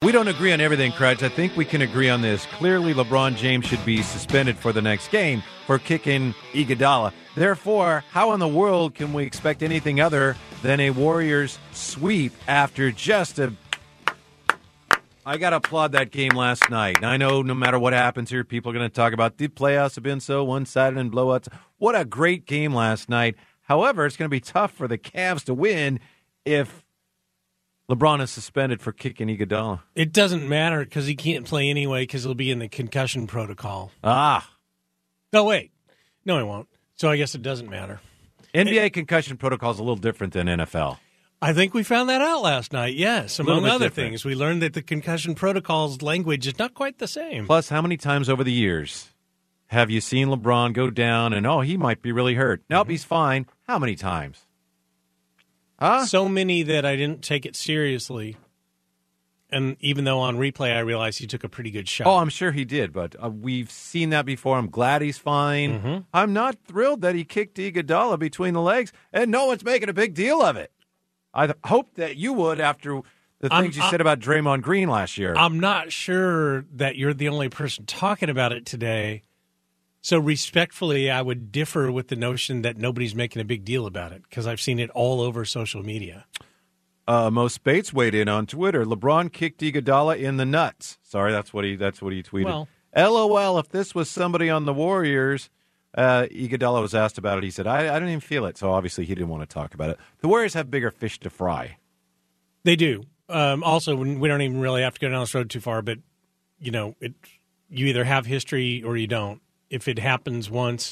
We don't agree on everything, Crutch. I think we can agree on this. Clearly, LeBron James should be suspended for the next game for kicking Iguodala. Therefore, how in the world can we expect anything other than a Warriors sweep after just a... I got to applaud that game last night. I know no matter what happens here, people are going to talk about the playoffs have been so one-sided and blowouts. What a great game last night. However, it's going to be tough for the Cavs to win if LeBron is suspended for kicking Iguodala. It doesn't matter because he can't play anyway because he'll be in the concussion protocol. Ah. No, wait. No, he won't. So I guess it doesn't matter. NBA concussion protocol is a little different than NFL. I think we found that out last night, yes. Among other different. things, we learned that the concussion protocol's language is not quite the same. Plus, how many times over the years have you seen LeBron go down and, he might be really hurt? Nope, he's fine. How many times? Huh? So many that I didn't take it seriously. And even though on replay I realized he took a pretty good shot. Oh, I'm sure he did, but we've seen that before. I'm glad he's fine. Mm-hmm. I'm not thrilled that he kicked Iguodala between the legs, and no one's making a big deal of it. I hoped that you would after the things you said about Draymond Green last year. I'm not sure that you're the only person talking about it today. So respectfully, I would differ with the notion that nobody's making a big deal about it because I've seen it all over social media. Mo Spates weighed in on Twitter. LeBron kicked Iguodala in the nuts. Sorry, that's what he tweeted. Well, LOL, if this was somebody on the Warriors, Iguodala was asked about it. He said, I didn't even feel it. So obviously he didn't want to talk about it. The Warriors have bigger fish to fry. They do. Also, we don't even really have to go down this road too far, but, you either have history or you don't. If it happens once,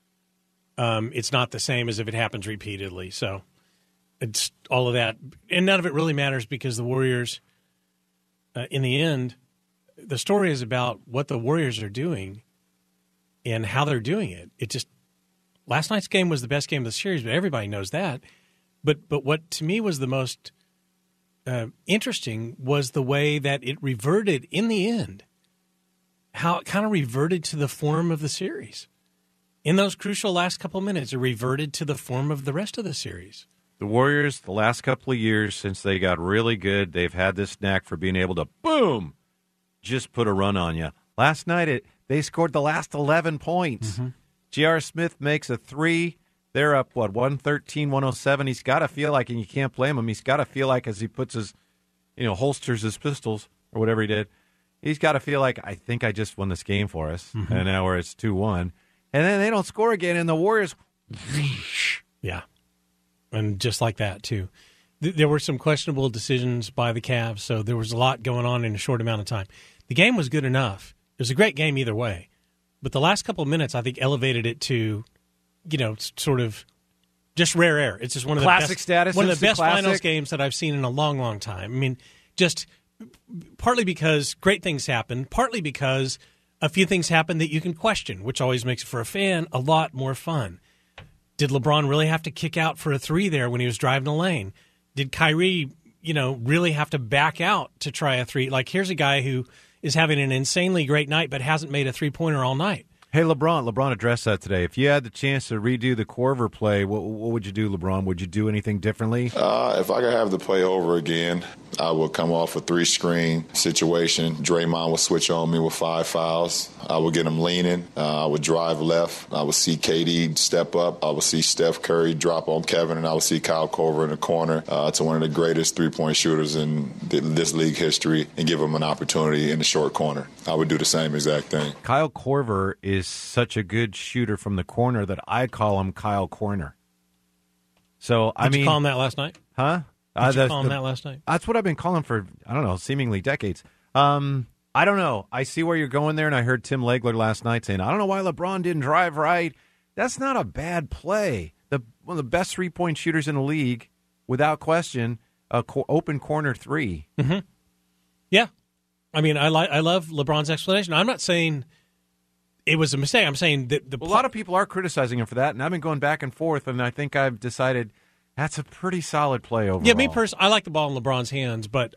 it's not the same as if it happens repeatedly. So it's all of that. And none of it really matters because the Warriors, in the end, the story is about what the Warriors are doing and how they're doing it. Last night's game was the best game of the series, but everybody knows that. But what to me was the most interesting was the way that it reverted in the end. How it kind of reverted to the form of the series. In those crucial last couple minutes, it reverted to the form of the rest of the series. The Warriors, the last couple of years since they got really good, they've had this knack for being able to, boom, just put a run on you. Last night, they scored the last 11 points. Mm-hmm. J.R. Smith makes a three. They're up, 113-107. He's got to feel like, and you can't blame him, he's got to feel like as he puts his, holsters his pistols or whatever he did, he's got to feel like, I think I just won this game for us, and now we're it's 2-1. And then they don't score again, and the Warriors... Yeah, and just like that, too. There were some questionable decisions by the Cavs, so there was a lot going on in a short amount of time. The game was good enough. It was a great game either way. But the last couple of minutes, I think, elevated it to, sort of just rare air. It's just one of the classic best, status. One of the best finals games that I've seen in a long, long time. I mean, just... partly because great things happen, partly because a few things happen that you can question, which always makes it for a fan a lot more fun. Did LeBron really have to kick out for a three there when he was driving the lane? Did Kyrie, really have to back out to try a three? Like, here's a guy who is having an insanely great night but hasn't made a three-pointer all night. Hey, LeBron addressed that today. If you had the chance to redo the Korver play, what would you do, LeBron? Would you do anything differently? If I could have the play over again, I would come off a three-screen situation. Draymond would switch on me with 5 fouls. I would get him leaning. I would drive left. I would see KD step up. I would see Steph Curry drop on Kevin, and I would see Kyle Korver in the corner to one of the greatest three-point shooters in this league history and give him an opportunity in the short corner. I would do the same exact thing. Kyle Korver is such a good shooter from the corner that I call him Kyle Corner. So Did you call him that last night? Huh? Did you call him that last night? That's what I've been calling for, seemingly decades. I don't know. I see where you're going there, and I heard Tim Legler last night saying, I don't know why LeBron didn't drive right. That's not a bad play. One of the best three-point shooters in the league, without question, open corner three. Mm-hmm. Yeah. I mean, I love LeBron's explanation. I'm not saying it was a mistake. I'm saying that a lot of people are criticizing him for that, and I've been going back and forth, and I think I've decided that's a pretty solid play overall. Yeah, me personally, I like the ball in LeBron's hands, but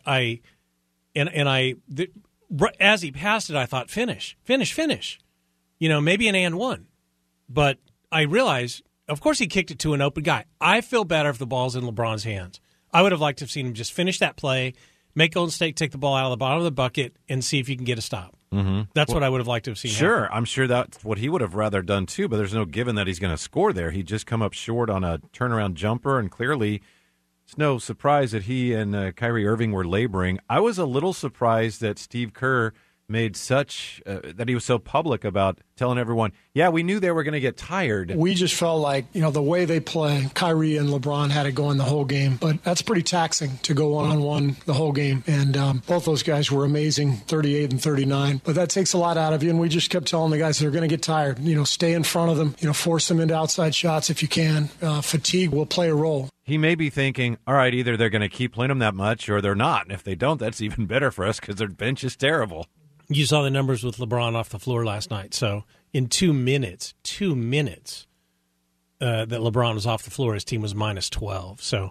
as he passed it, I thought, finish. Maybe an and one. But I realized, of course he kicked it to an open guy. I feel better if the ball's in LeBron's hands. I would have liked to have seen him just finish that play, Make Golden State take the ball out of the bottom of the bucket and see if you can get a stop. Mm-hmm. That's what I would have liked to have seen. Sure, happen. I'm sure that's what he would have rather done too, but there's no given that he's going to score there. He'd just come up short on a turnaround jumper, and clearly it's no surprise that he and Kyrie Irving were laboring. I was a little surprised that Steve Kerr made that he was so public about telling everyone, yeah, we knew they were going to get tired. We just felt like, the way they play, Kyrie and LeBron had it going the whole game. But that's pretty taxing to go one-on-one the whole game. And both those guys were amazing, 38 and 39. But that takes a lot out of you. And we just kept telling the guys they're going to get tired. Stay in front of them, force them into outside shots if you can. Fatigue will play a role. He may be thinking, all right, either they're going to keep playing them that much or they're not. And if they don't, that's even better for us because their bench is terrible. You saw the numbers with LeBron off the floor last night. So in 2 minutes, that LeBron was off the floor, his team was minus 12. So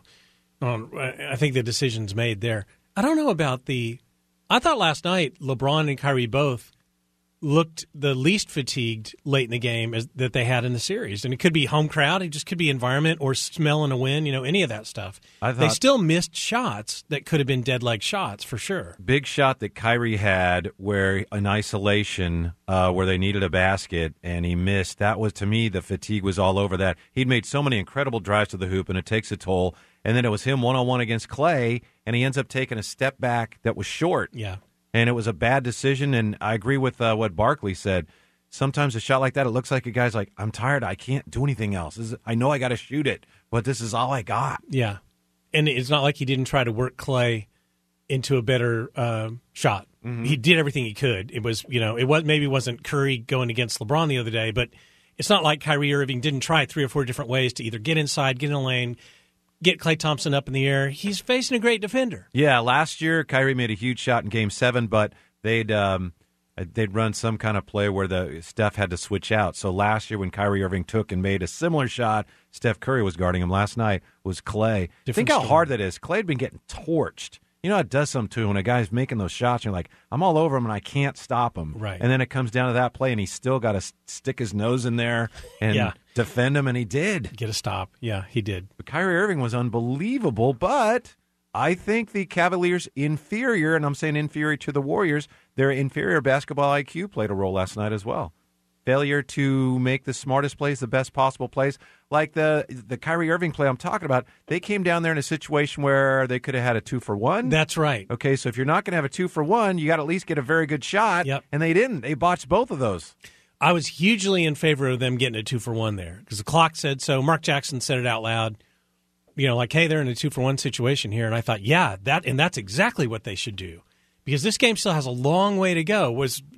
I think the decision's made there. I don't know about I thought last night LeBron and Kyrie both looked the least fatigued late in the game that they had in the series. And it could be home crowd, it just could be environment or smelling a win, any of that stuff. They still missed shots that could have been dead leg shots for sure. Big shot that Kyrie had where in isolation where they needed a basket and he missed. That was, to me, the fatigue was all over that. He'd made so many incredible drives to the hoop and it takes a toll. And then it was him one-on-one against Clay and he ends up taking a step back that was short. Yeah. And it was a bad decision, and I agree with what Barkley said. Sometimes a shot like that, it looks like a guy's like, I'm tired, I can't do anything else. I know I got to shoot it, but this is all I got. Yeah, and it's not like he didn't try to work Clay into a better shot. Mm-hmm. He did everything he could. It was, maybe it wasn't Curry going against LeBron the other day, but it's not like Kyrie Irving didn't try 3 or 4 different ways to either get inside, get in a lane, get Klay Thompson up in the air. He's facing a great defender. Yeah, last year Kyrie made a huge shot in Game 7, but they'd run some kind of play where Steph had to switch out. So last year when Kyrie Irving took and made a similar shot, Steph Curry was guarding him. Last night was Klay. Think how hard that is. Klay had been getting torched. It does something to when a guy's making those shots, you're like, I'm all over him and I can't stop him. Right. And then it comes down to that play and he's still got to stick his nose in there and defend him, and he did. Get a stop. Yeah, he did. But Kyrie Irving was unbelievable, but I think the Cavaliers' inferior, and I'm saying inferior to the Warriors, their inferior basketball IQ played a role last night as well. Failure to make the smartest plays, the best possible plays. Like the Kyrie Irving play I'm talking about, they came down there in a situation where they could have had a 2-for-1. That's right. Okay, so if you're not going to have a 2-for-1, you got to at least get a very good shot, and they didn't. They botched both of those. I was hugely in favor of them getting a 2-for-1 there because the clock said so. Mark Jackson said it out loud, like, hey, they're in a 2-for-1 situation here. And I thought, that's exactly what they should do because this game still has a long way to go.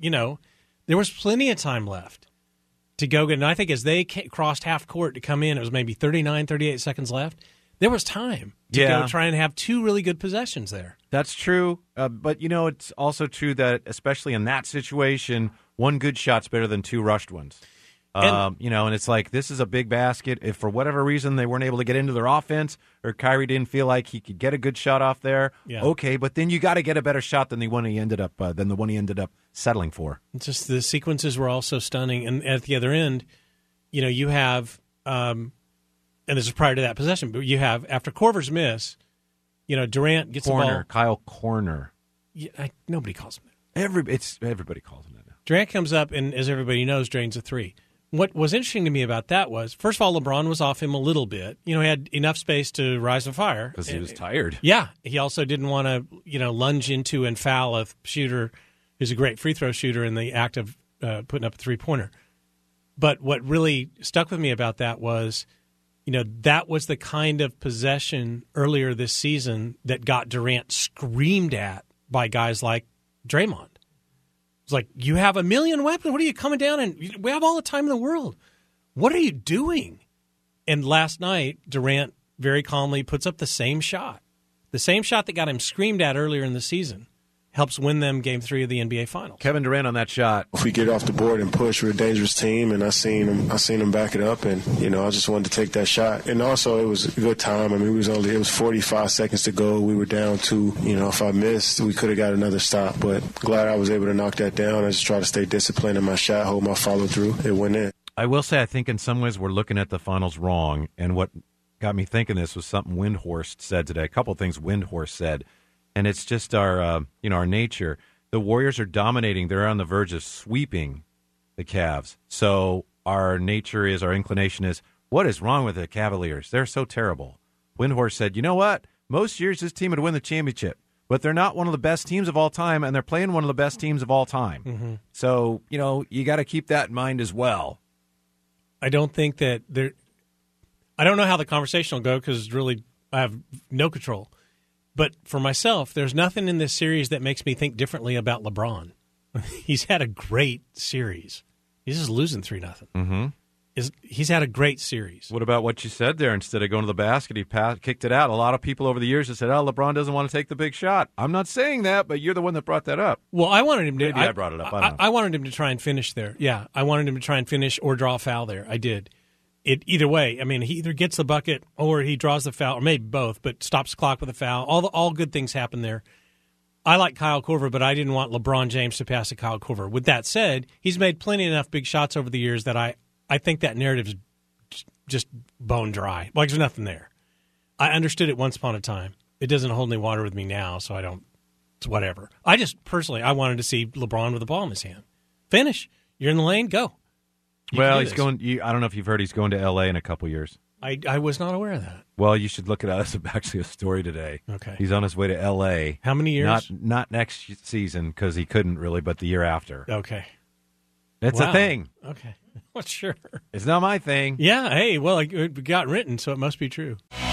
There was plenty of time left to go. And I think as they crossed half court to come in, it was maybe 39, 38 seconds left. There was time to go try and have 2 really good possessions there. That's true. But, it's also true that, especially in that situation, 1 good shot's better than 2 rushed ones. And it's like, this is a big basket. If for whatever reason they weren't able to get into their offense or Kyrie didn't feel like he could get a good shot off there, okay, but then you got to get a better shot than the one he ended up settling for. It's just the sequences were also stunning. And at the other end, you have, and this is prior to that possession, but you have, after Korver's miss, Durant gets Corner, the ball. Kyle Corner. Yeah, nobody calls him that. Everybody calls him that now. Durant comes up and, as everybody knows, drains a 3. What was interesting to me about that was, first of all, LeBron was off him a little bit. He had enough space to rise to fire. Because he was tired. Yeah. He also didn't want to, lunge into and foul a shooter who's a great free throw shooter in the act of putting up a 3-pointer. But what really stuck with me about that was, that was the kind of possession earlier this season that got Durant screamed at by guys like Draymond. It's like, you have a million weapons. What are you coming down and we have all the time in the world. What are you doing? And last night, Durant very calmly puts up the same shot. The same shot that got him screamed at earlier in the season helps win them Game 3 of the NBA Finals. Kevin Durant on that shot. If we get off the board and push, we're a dangerous team, and I seen him back it up, and I just wanted to take that shot. And also, it was a good time. I mean, it was 45 seconds to go. We were down 2. If I missed, we could have got another stop. But glad I was able to knock that down. I just try to stay disciplined in my shot, hold my follow through. It went in. I will say, I think in some ways we're looking at the finals wrong, and what got me thinking this was something Windhorst said today. A couple of things Windhorst said. And it's just our nature. The Warriors are dominating. They're on the verge of sweeping the Cavs. So our inclination is, what is wrong with the Cavaliers? They're so terrible. Windhorst said, you know what? Most years this team would win the championship, but they're not one of the best teams of all time, and they're playing one of the best teams of all time. Mm-hmm. So, you got to keep that in mind as well. I don't think that I don't know how the conversation will go because really I have no control. But for myself, there's nothing in this series that makes me think differently about LeBron. He's had a great series. He's just losing 3-0. Mm-hmm. He's had a great series. What about what you said there? Instead of going to the basket, he kicked it out. A lot of people over the years have said, LeBron doesn't want to take the big shot. I'm not saying that, but you're the one that brought that up. Well, I wanted him to. Maybe I brought it up. I don't know. I wanted him to try and finish there. Yeah, I wanted him to try and finish or draw a foul there. I did. Either way, I mean, he either gets the bucket or he draws the foul, or maybe both, but stops the clock with a foul. All good things happen there. I like Kyle Korver, but I didn't want LeBron James to pass to Kyle Korver. With that said, he's made plenty enough big shots over the years that I think that narrative is just bone dry. Like there's nothing there. I understood it once upon a time. It doesn't hold any water with me now, so I don't. It's whatever. I just personally, I wanted to see LeBron with the ball in his hand. Finish. You're in the lane. Go. Well, he's going. I don't know if you've heard he's going to L.A. in a couple years. I was not aware of that. Well, you should look at it as actually a story today. Okay. He's on his way to L.A. How many years? Not next season because he couldn't really, but the year after. Okay. It's a thing. Okay. Well, sure. It's not my thing. Yeah. Hey, well, it got written, so it must be true.